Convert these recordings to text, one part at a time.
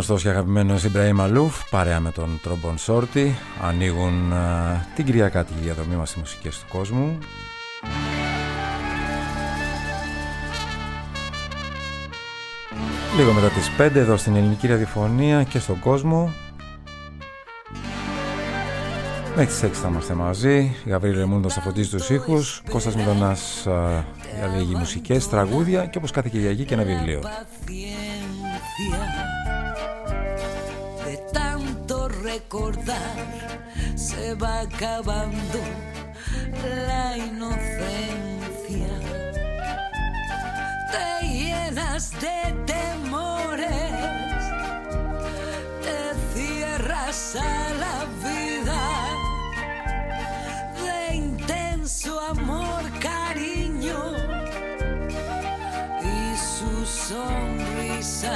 γνωστός και αγαπημένος Ιμπραήμ Μαλούφ, παρέα με τον Τρομπον Σόρτι, ανοίγουν την κυριακάτικη διαδρομή μας στις μουσικές του κόσμου. Λίγο μετά τις 5 εδώ στην ελληνική ραδιοφωνία και στον κόσμο. Μέχρι τις 6 θα είμαστε μαζί. Γαβρίλ Ρεμούντος θα φωτίζει τους ήχους, Κώστας Μιλωνάς διαλέγει μουσικές, τραγούδια και όπως κάθε Κυριακή και ένα βιβλίο. Recordar se va acabando la inocencia. Te llenas de temores, te cierras a la vida, de intenso amor, cariño y su sonrisa.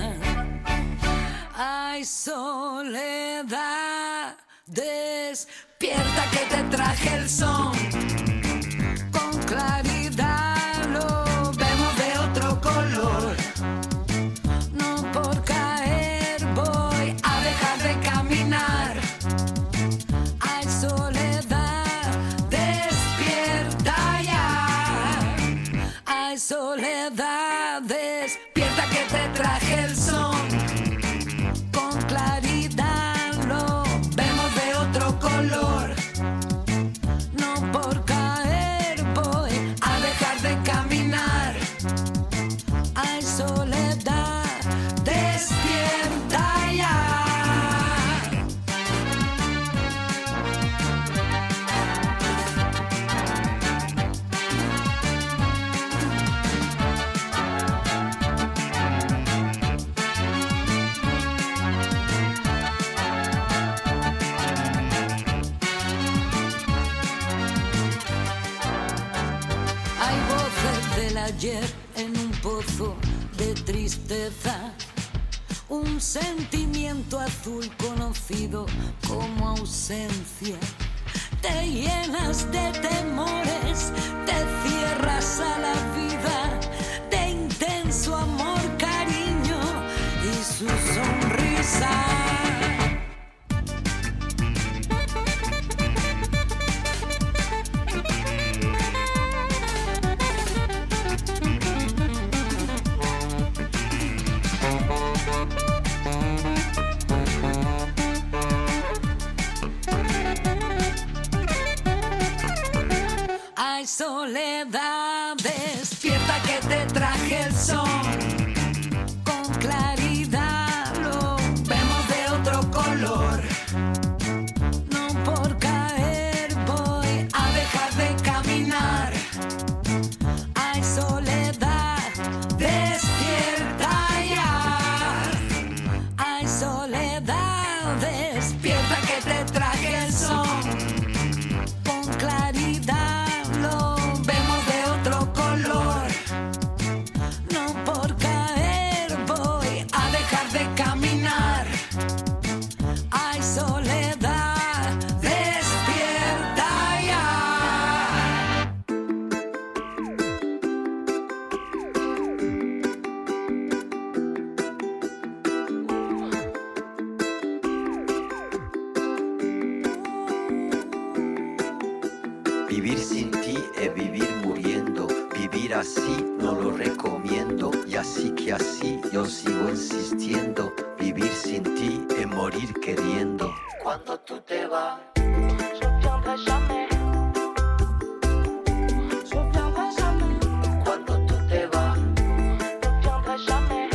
Ay, soledad, despierta que te traje el son. Con claridad lo vemos de otro color. No por caer voy a dejar de caminar. Ay, soledad, despierta ya. Ay, soledad, despierta que te traje el son. No por caer voy a dejar de caminar. Ay, soledad, despierta ya. Ayer en un pozo de tristeza, un sentimiento azul conocido como ausencia. Te llenas de temores, te cierras a la vida, de intenso amor, cariño y su sonrisa. Soledad, despierta que te traje el son. Con claridad lo vemos de otro color. No por caer voy a dejar de caminar. Ay, soledad, despierta ya. Ay, soledad, despierta que te traje el son. Con claridad así no lo recomiendo y así que así yo sigo insistiendo. Vivir sin ti es morir queriendo. Cuando tú te vas, je reviendrai jamais. Je reviendrai jamais. Cuando tú te vas, je reviendrai jamais.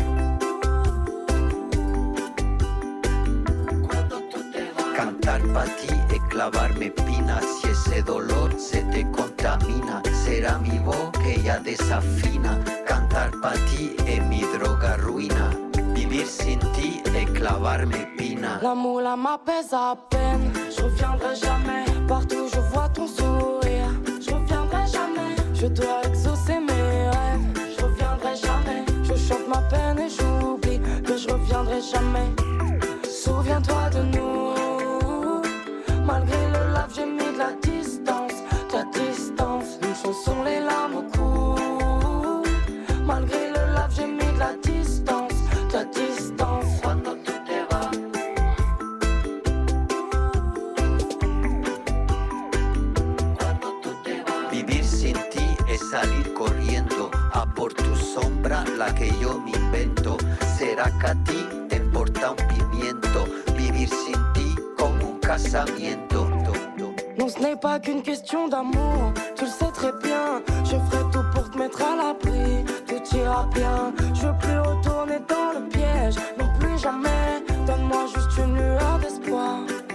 Cuando tú te vas, cantar pa' ti es clavarme espinas. Si ese dolor se te contamina, será mi voz que ya desafina. Cantar pa' ti es mi droga ruina. Vivir sin ti es clavarme espina. L'amour là m'apaise à peine. Je reviendrai jamais. Partout je vois ton sourire. Je reviendrai jamais. Je dois exaucer mes rêves. Je reviendrai jamais. Je chante ma peine et j'oublie que je reviendrai jamais. Souviens-toi de nous. Malgré le lave j'ai mis de la distance. Ta distance, une chanson les larmes coulent. Malgré le lave j'ai mis de la distance. Ta distance. Cuando falta un pimiento. Vivir sin ti como un casamiento. Non, ce n'est pas qu'une question d'amour, tu le sais très bien. Je ferai tout pour te mettre à l'abri, tout ira bien. Je veux plus retourner dans le piège, non plus jamais. Donne-moi juste une lueur d'espoir.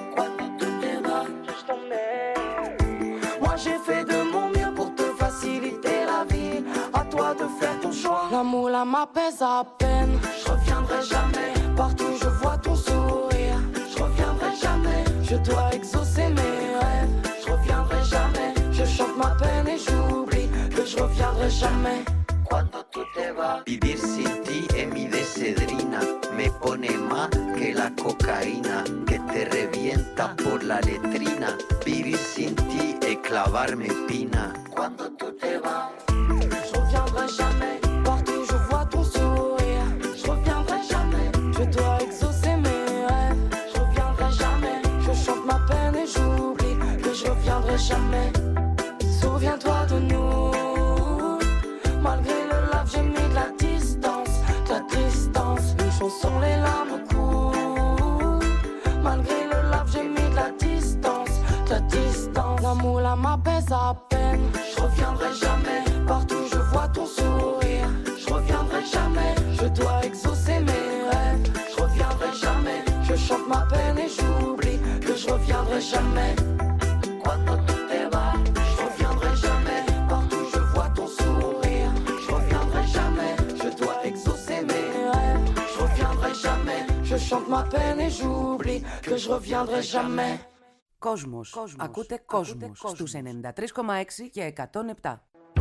Moi j'ai fait de mon mieux pour te faciliter la vie. À toi de faire ton choix. L'amour là m'apaise à peine. Je reviendrai jamais. Partout je vois ton sourire. Je reviendrai jamais. Je dois exaucer mes rêves. Je reviendrai jamais. Je chante ma peine et j'oublie que je reviendrai jamais. Cuando tú te vas, vivir sin ti es mi decedrina. Me pone más que la cocaína que te revienta por la letrina. Vivir sin ti es clavarme pina. Cuando tú te vas, je reviendrai jamais. Partout je vois ton sourire. Je reviendrai jamais. Je dois exaucer mes rêves. Je reviendrai jamais. Je chante ma peine et j'oublie que je reviendrai jamais. Souviens-toi de nous. Malgré le lave, j'ai mis de la distance. De la distance. Une chanson, les larmes coulent. Malgré le lave, j'ai mis de la distance. De la distance. L'amour là m'apaise à peine. Je reviendrai jamais. Partout je vois ton sourire. Je reviendrai jamais. Je dois exaucer mes rêves. Je reviendrai jamais. Je chante ma peine et j'oublie que je reviendrai jamais. cuando tú te vas, Je reviendrai jamais. Partout je vois ton sourire. Je reviendrai jamais. Je dois exaucer mes rêves. Je reviendrai jamais. Je chante ma peine et j'oublie que je reviendrai jamais. Κόσμος. Ακούτε Κόσμος στους 93,6 και 107.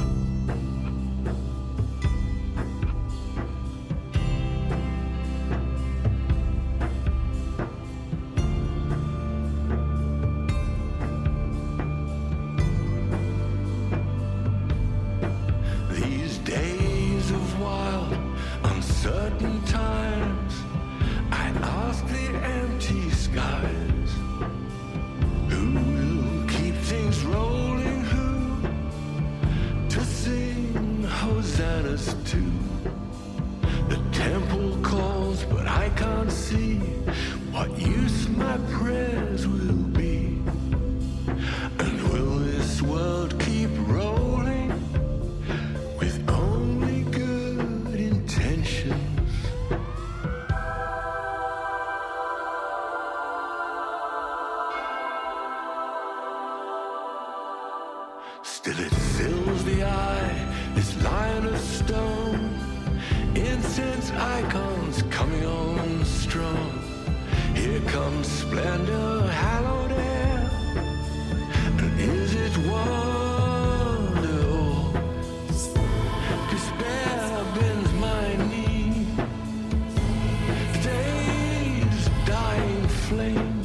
These days of wild, uncertain times, I ask the empty skies, who will keep things rolling, who to sing hosannas to. The temple calls, but I can't see what use my prayers will be. And will this world keep rolling with only good intentions? Still it fills the eye, this lion of stone, incense icons coming on strong. Here comes splendor, hallowed air, and is it wonder or despair bends my knee? Day's dying flame,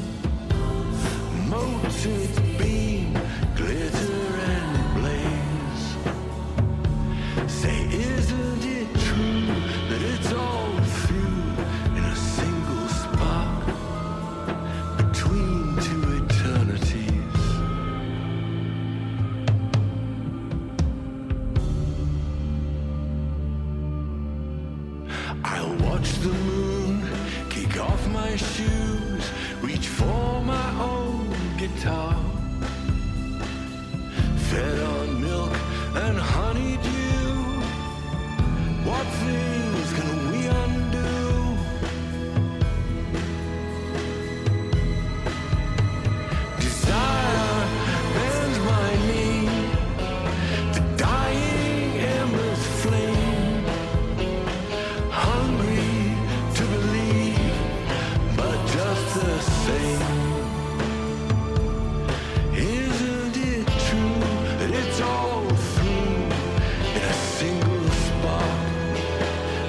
molten beam, glitter and blaze. Say, isn't it true that it's all through in a single spark between two eternities? I'll watch the moon, kick off my shoes, reach for my own guitar, fed on milk and honeydew. What things can we undo? Desire bends my knee, the dying embers flame, hungry to believe, but just the same. Isn't it true that it's all through in a single spark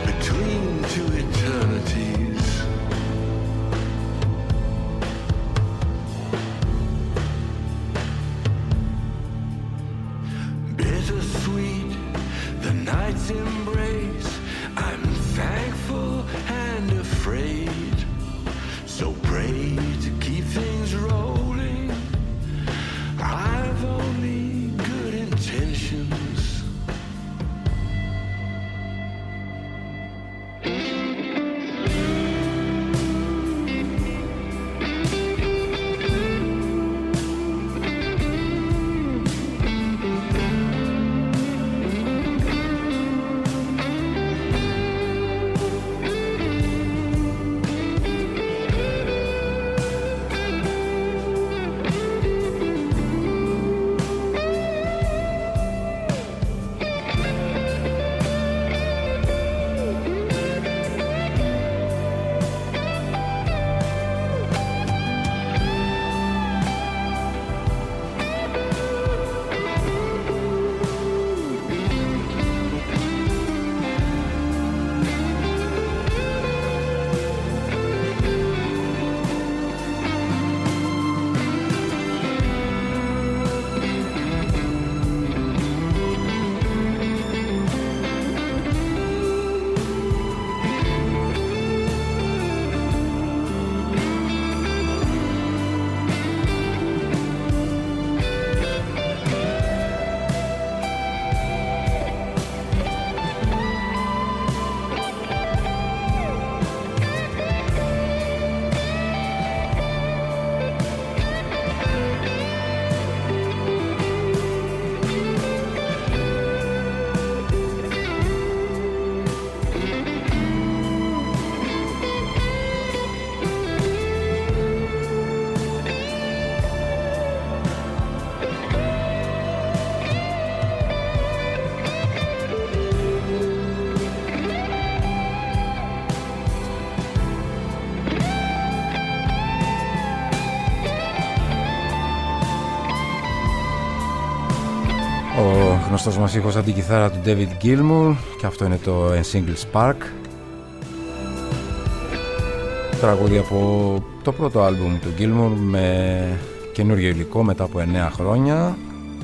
γνωστός μας ήχος από την κιθάρα του David Gilmour και αυτό είναι το A Single Spark, τραγούδι από το πρώτο άλμπουμ του Gilmour με καινούριο υλικό μετά από 9 χρόνια.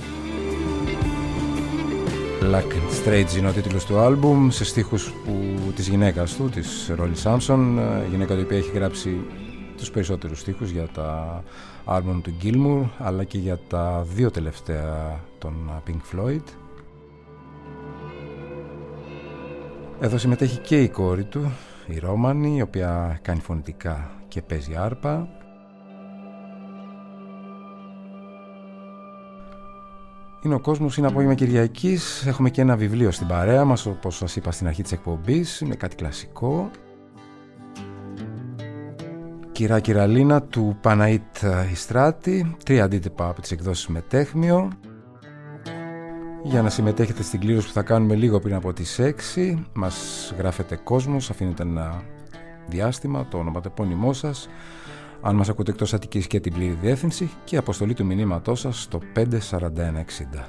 Black and Strange είναι ο τίτλος του άλμπουμ, σε στίχους της γυναίκας του, της Rolly Sampson, γυναίκα η οποία έχει γράψει τους περισσότερους στίχους για τα άλμπουμ του Gilmour αλλά και για τα δύο τελευταία των Pink Floyd. Εδώ συμμετέχει και η κόρη του, η Ρόμανη, η οποία κάνει φωνητικά και παίζει άρπα. Είναι ο κόσμος, είναι απόγευμα Κυριακής. Έχουμε και ένα βιβλίο στην παρέα μας, όπως σας είπα στην αρχή της εκπομπής. Είναι κάτι κλασικό. Κυρά Κυραλίνα του Παναΐτ Ιστράτη. 3 αντίτυπα από τις εκδόσεις Μετέχμιο. Για να συμμετέχετε στην κλήρωση που θα κάνουμε λίγο πριν από τις 6, μας γράφετε κόσμος, αφήνετε ένα διάστημα, το ονοματεπώνυμό σας, αν μας ακούτε εκτός Αττικής και την πλήρη διεύθυνση, και αποστολή του μηνύματός σας στο 54160.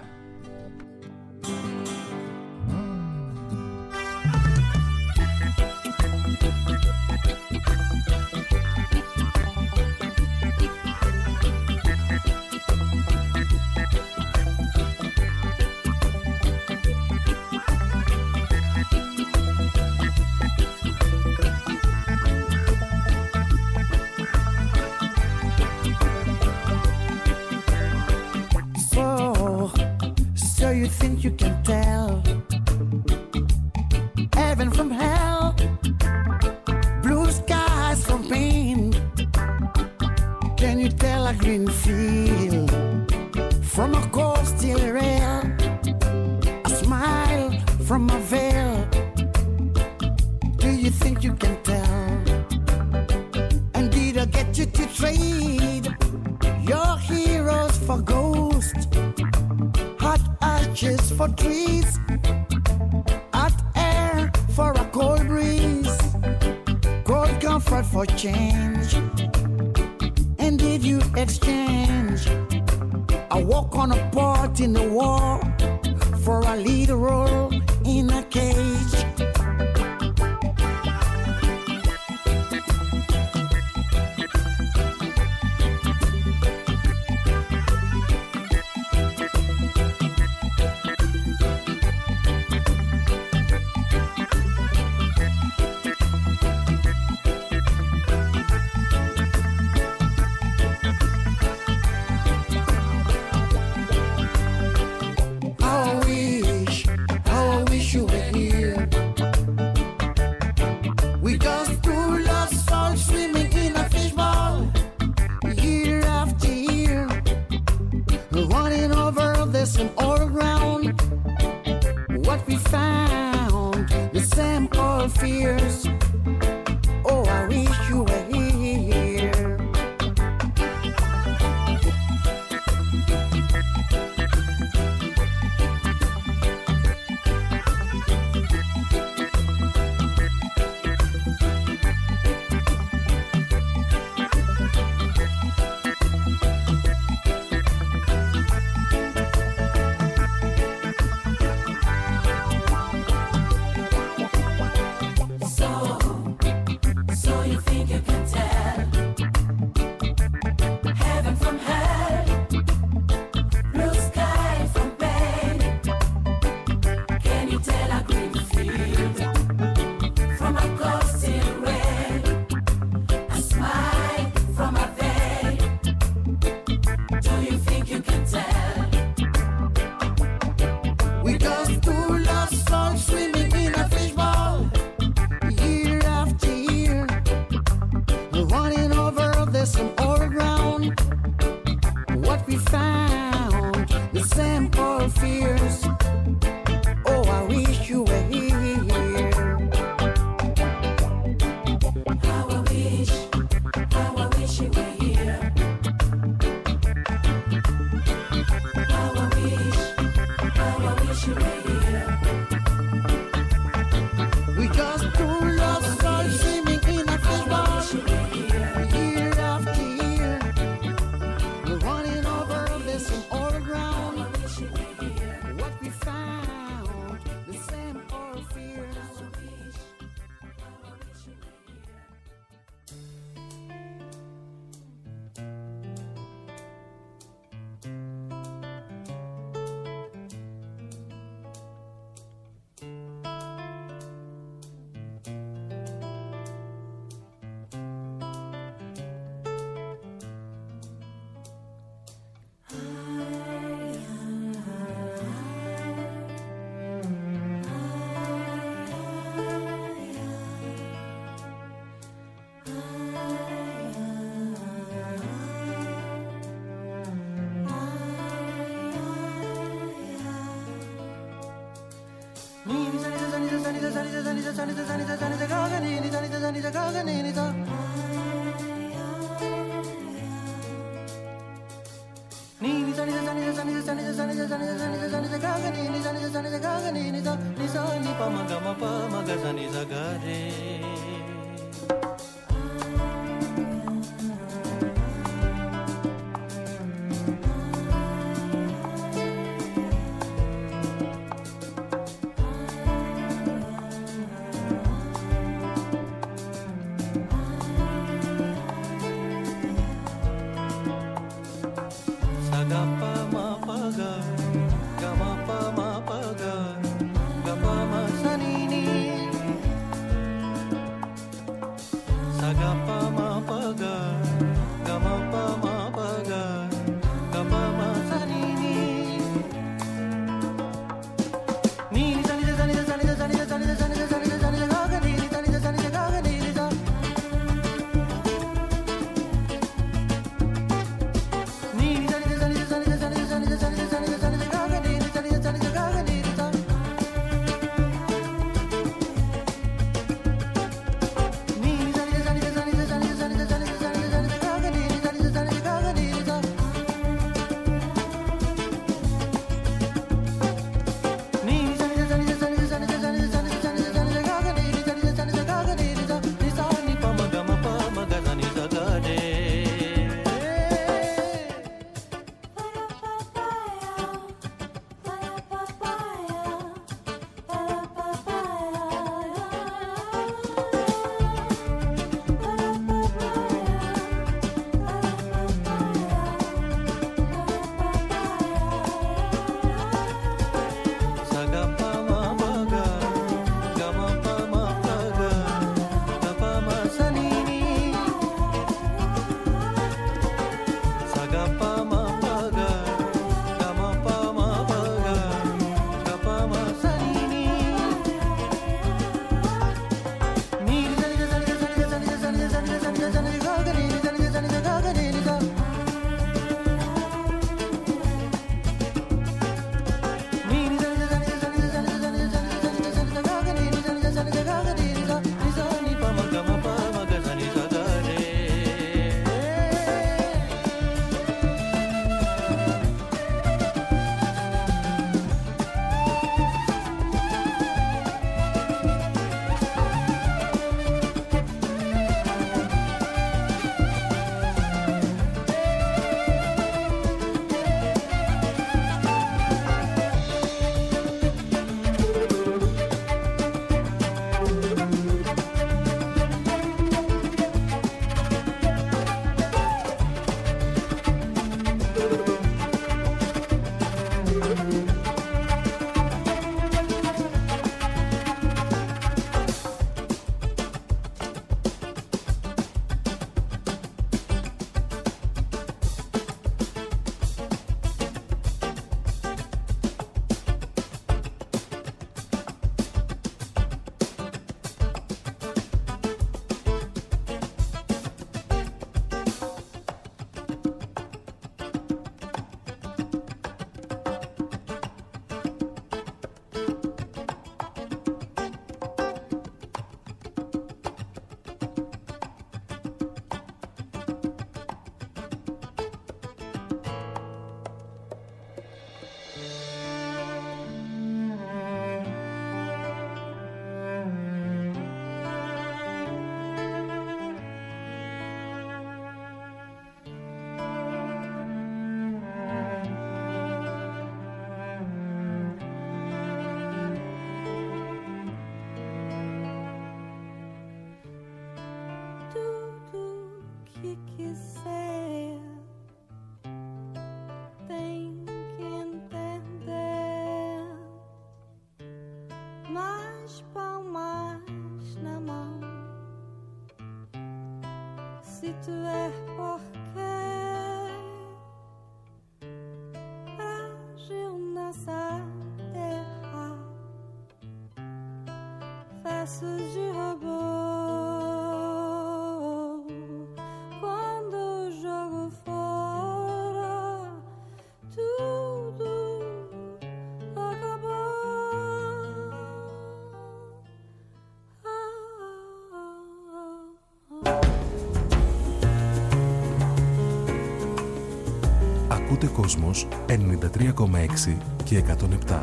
Ακούτε Κόσμος 93,6 και 107.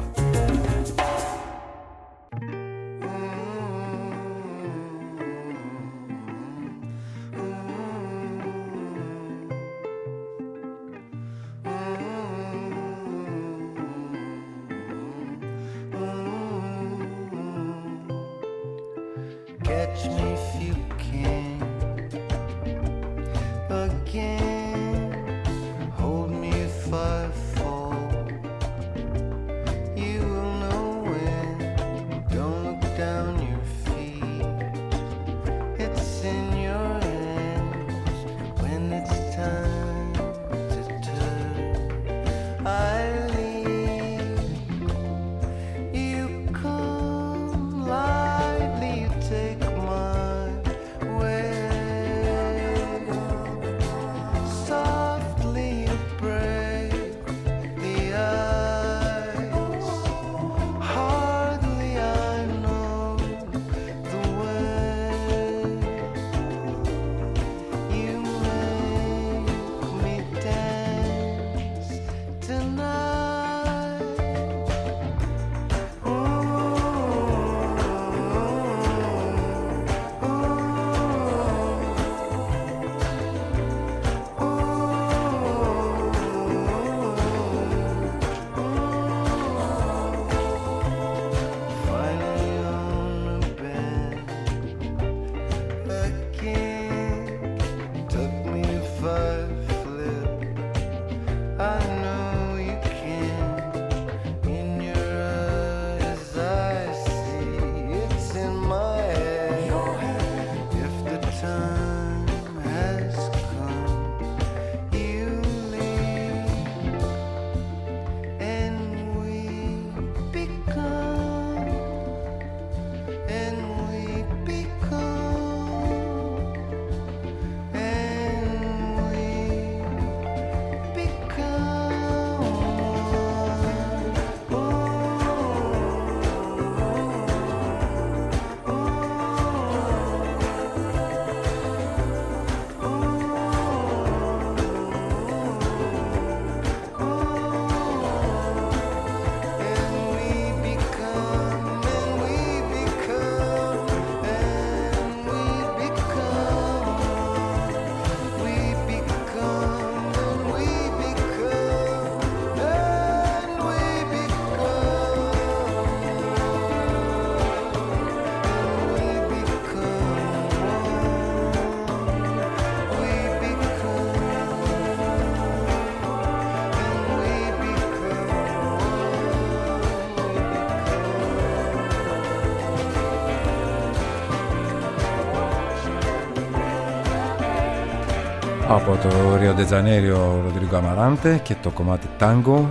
Από το Ρίο ντε Τζανέιρο, Ροντρίγκο Αμαράντε και το κομμάτι Tango.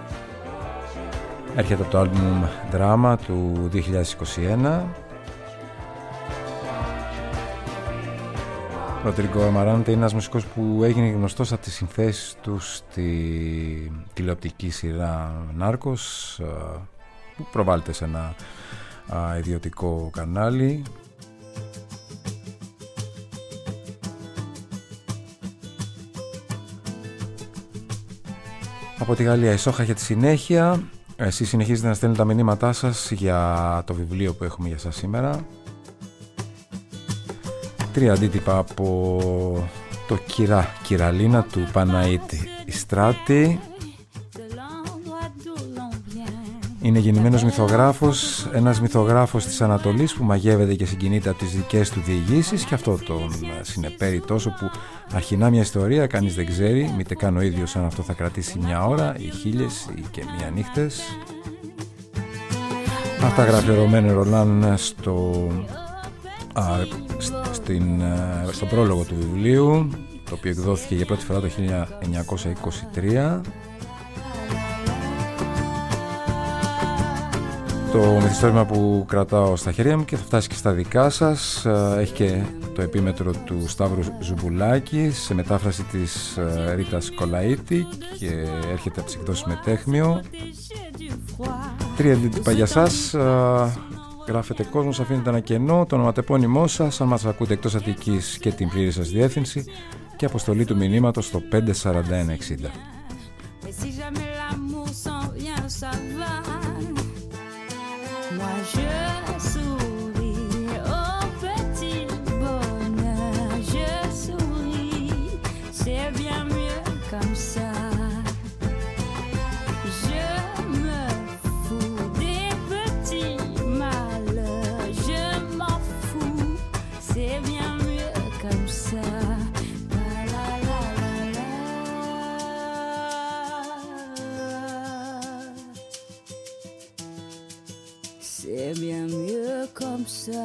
Έρχεται από το άλμπουμ Drama του 2021. Ο Ροντρίγκο Αμαράντε είναι ένας μουσικός που έγινε γνωστός από τις συνθέσεις του στη τηλεοπτική σειρά Νάρκος, που προβάλλεται σε ένα ιδιωτικό κανάλι. Από τη Γαλλία η Σόχα για τη συνέχεια. Εσείς συνεχίζετε να στέλνετε τα μηνύματά σας για το βιβλίο που έχουμε για σας σήμερα. 3 αντίτυπα από το Κυραλίνα του Παναΐτ Ιστράτη. Είναι γεννημένος μυθογράφος, ένας μυθογράφος της Ανατολής που μαγεύεται και συγκινείται από τις δικές του διηγήσεις, και αυτό τον συνεπέρει τόσο που αρχινά μια ιστορία κανείς δεν ξέρει, μήτε καν ο ίδιος αν αυτό θα κρατήσει μια ώρα ή 1000 ή και μια νύχτες. Αυτά γράφει ο Ρωμέν Ρολάν στον πρόλογο του βιβλίου, το οποίο εκδόθηκε για πρώτη φορά το 1923. Το μυθιστόρημα που κρατάω στα χέρια μου και θα φτάσει και στα δικά σας έχει και το επίμετρο του Σταύρου Ζουμπουλάκη σε μετάφραση της Ρίτας Κολαΐτη και έρχεται από τις εκδόσεις Μετέχμιο. 3 αντίτυπα για σας. Γράφετε Κόσμος, αφήνετε ένα κενό, το ονοματεπώνυμό σας, αν μας ακούτε εκτός Αττικής, και την πλήρη σας διεύθυνση και αποστολή του μηνύματος στο 54160. comme ça. Je me fous des petits malheurs, je m'en fous, c'est bien mieux comme ça. La la la la la. C'est bien mieux comme ça.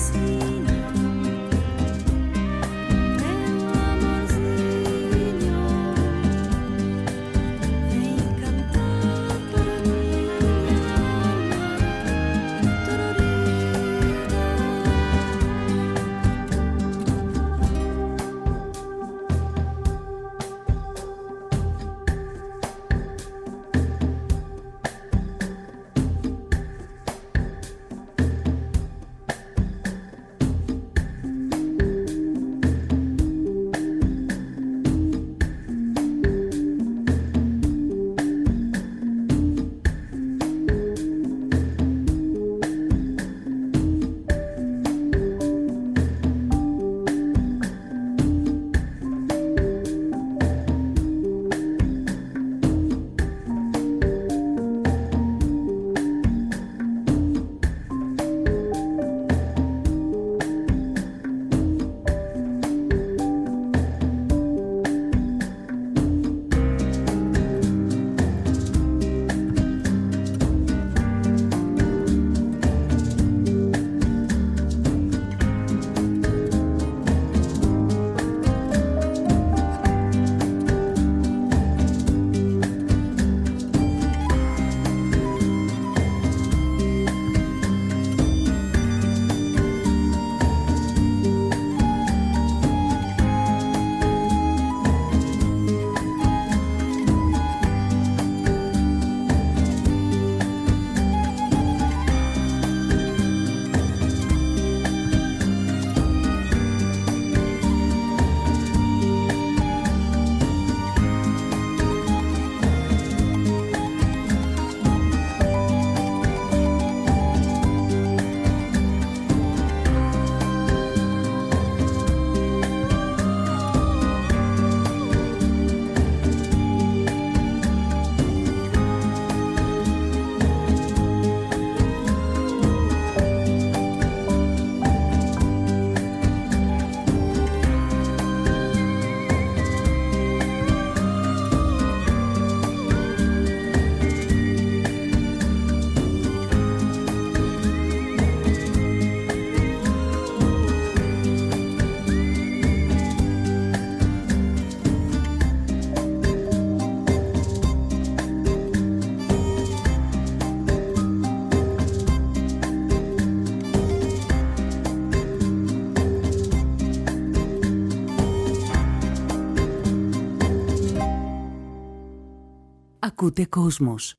Ακούτε Κόσμος.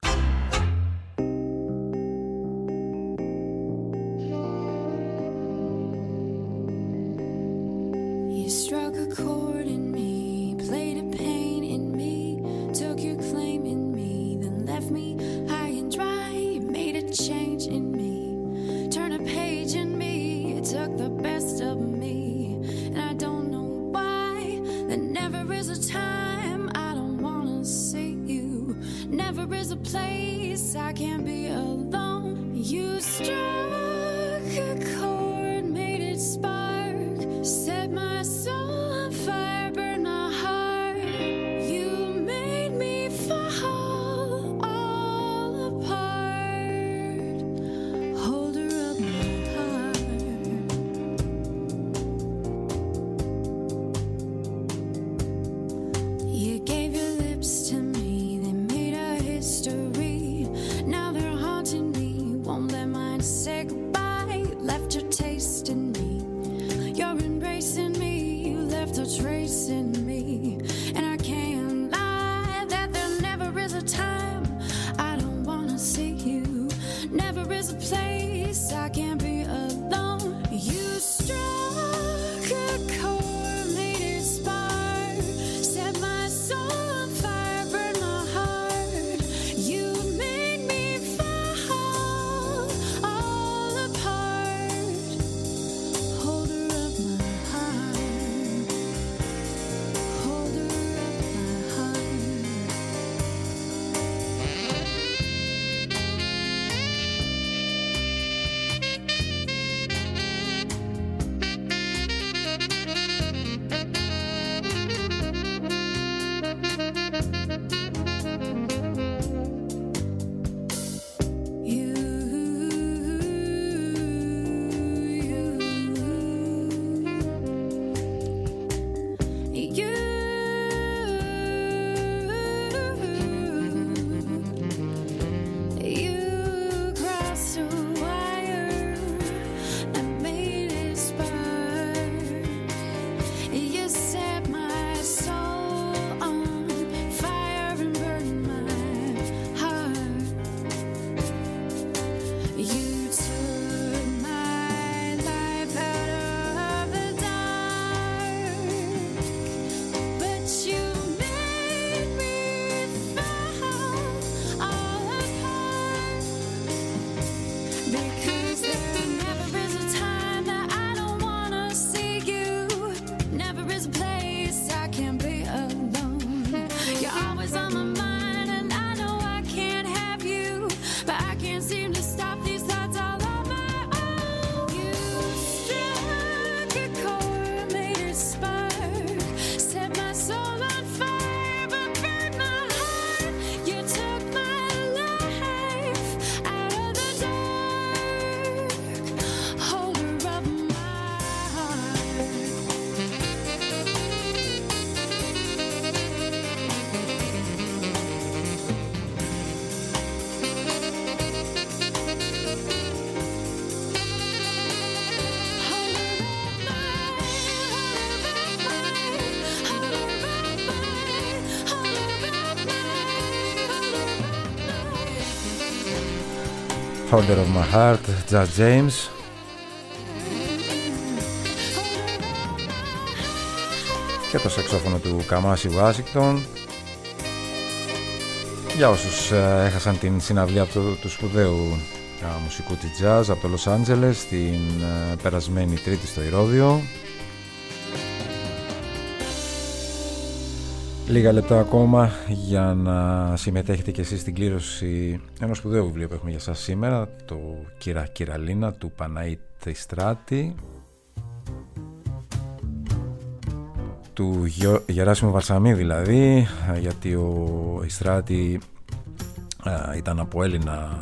Holder of My Heart, Jazz James. Και το σαξόφωνο του Καμάσι Ουάσιγκτον. Για όσους έχασαν την συναυλία του σπουδαίου μουσικού της jazz από το Λος Άντζελες την περασμένη Τρίτη στο Ηρώδειο. Λίγα λεπτά ακόμα για να συμμετέχετε και εσείς στην κλήρωση ενός σπουδαίου βιβλίου που έχουμε για σας σήμερα, το Κυραλίνα του Παναΐτ Ιστράτη, του Γεράσιμου Βαλσαμί δηλαδή, γιατί ο Ιστράτη ήταν από Έλληνα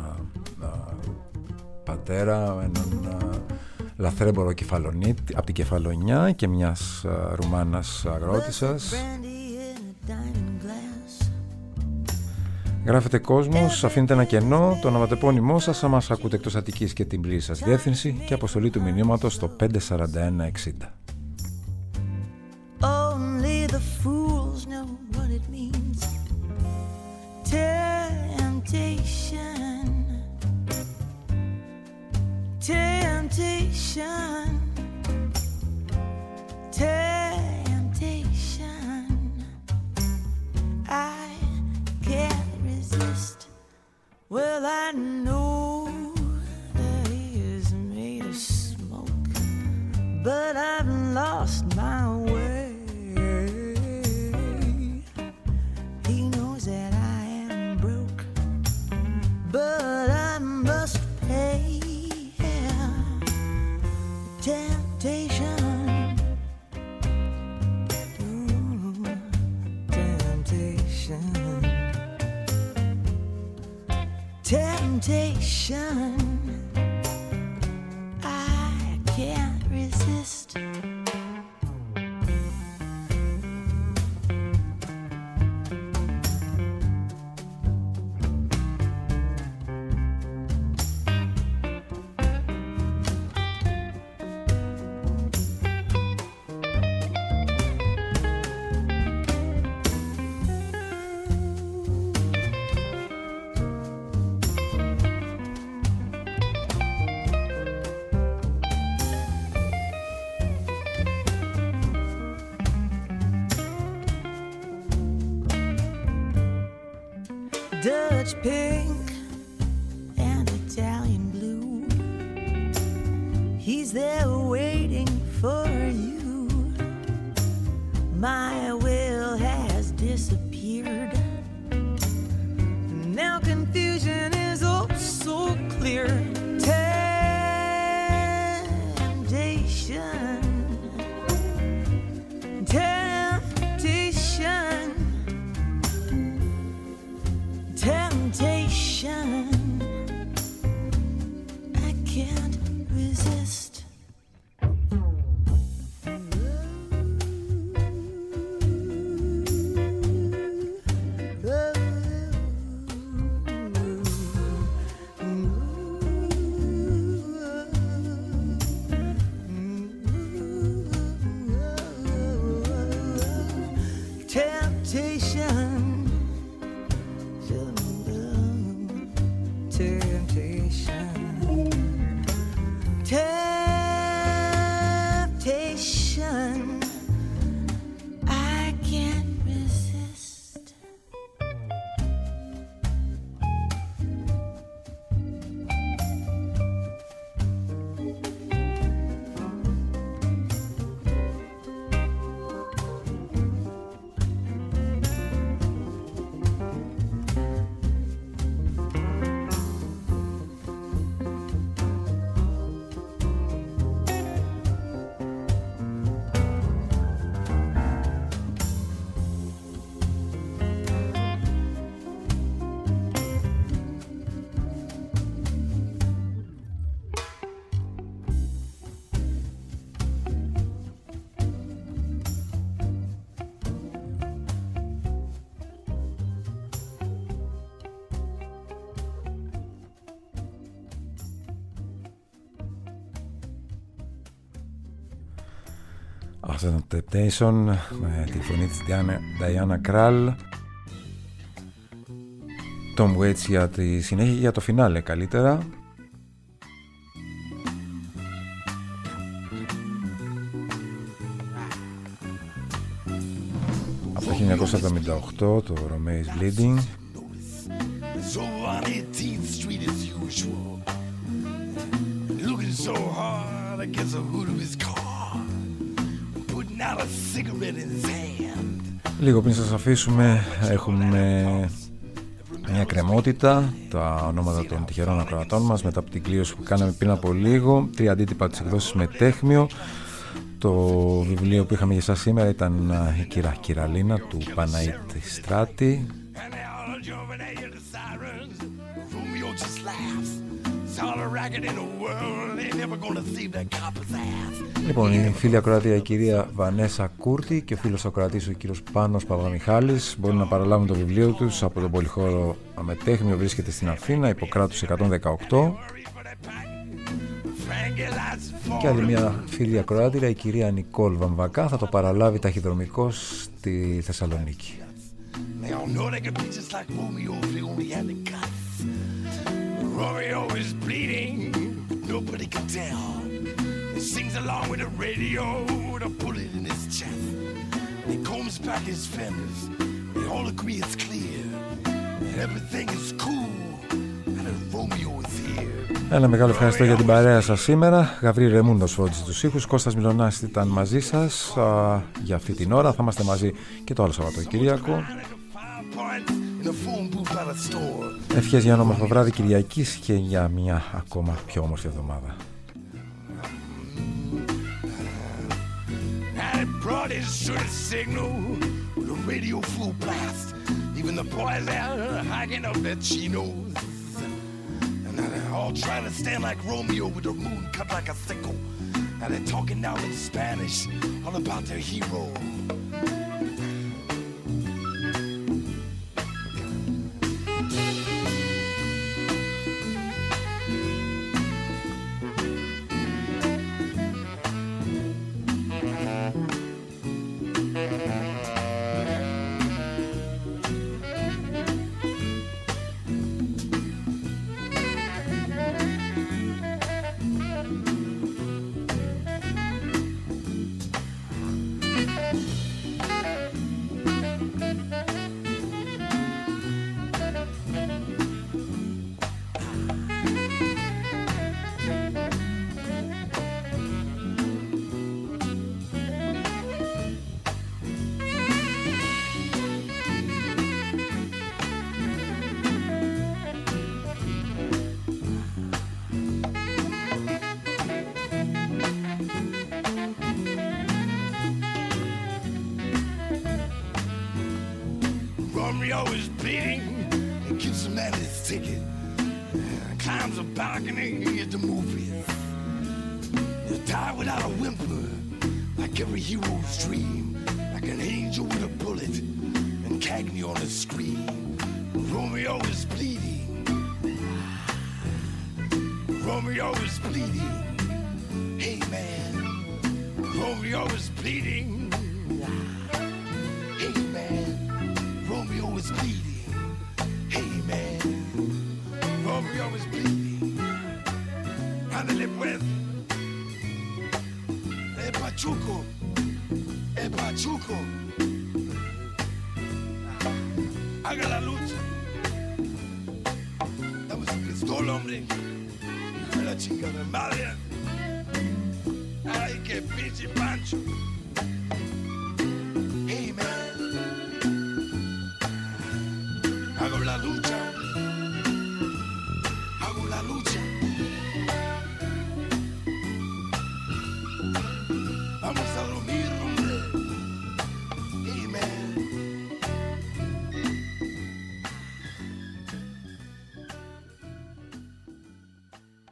πατέρα, έναν λαθρέμπορο από την Κεφαλονιά και μιας Ρουμάνας αγρότισσας. Γράφετε κόσμος, αφήνετε ένα κενό, το ονοματεπώνυμό σας άμα σας ακούτε εκτός Αττικής και την πλήρη σας διεύθυνση και αποστολή του μηνύματος στο 54160. Only the fools know what it means. Temptation, temptation, temptation. I can't resist. Well, I know that he is made of smoke, but I've lost my way. He knows that I am broke, but I must pay. Temptation, ooh, temptation, temptation. I can't resist. Dutch pink and Italian blue. He's there waiting for you. My will has disappeared. Now confusion is oh so clear. Temptation, temptation, temptation. I can't resist. Αυτό το Temptation με τη φωνή της Diana Krall. Tom Waits για τη συνέχεια, για το φινάλε καλύτερα. Από το 1978 το Romeo Bleeding. So on 18th Street as usual, looking so hard against the hood of his car, putting out a cigarette in his hand. Λίγο πριν σας αφήσουμε έχουμε μια κρεμότητα, τα ονόματα των τυχερών ακροατών μας μετά από την κλήρωση που κάναμε πριν από λίγο, 3 αντίτυπα της εκδόσης Μετέχμιο. Το βιβλίο που είχαμε για εσάς σήμερα ήταν η Κύρα Κυραλίνα του Παναΐτ Ιστράτη. Λοιπόν, η φίλη ακροατία η κυρία Βανέσα Κούρτη και ο φίλος ακροατής ο κύριος Πάνος Παπαμιχάλης μπορούν να παραλάβουν το βιβλίο τους από τον πολυχώρο Μετέχμιο, βρίσκεται στην Αθήνα, Ιπποκράτους 118. Και άλλη μια φίλη ακροάτρια, η κυρία Νικόλ Βαμβακά, θα το παραλάβει ταχυδρομικώς στη Θεσσαλονίκη. Romeo is bleeding, nobody can tell. He sings along with the radio with a bullet in his chest. He combs back his fenders, they all agree it's clear. Everything is cool, and Romeo is here. Ένα μεγάλο ευχαριστώ για την παρέα σας σήμερα. Γαβρίλ Ρεμούντος φρόντισε τους ήχους, Κώστας Μιλωνάς ήταν μαζί σας για αυτή την ώρα. Θα είμαστε μαζί και το άλλο Σαββατοκύριακο. Ευχές για ένα όμορφο βράδυ Κυριακής και για μια ακόμα πιο όμορφη εβδομάδα. Romeo is bleeding and gives the man his ticket. Climbs a balcony at the movies. You die without a whimper, like every hero's dream, like an angel with a bullet and Cagney on the screen. Romeo is bleeding. Romeo is bleeding. Hey man, Romeo is bleeding. Hey man, Romeo is bleeding. Hey man, Romeo is bleeding. Ándale pues. Pachuco. Pachuco. Haga la lucha. Dame su pistola, hombre. Hijo de la chingada madre. Ay, qué pinche pancho. Hey man. Hago la lucha. Hago la lucha. Vamos a dormir.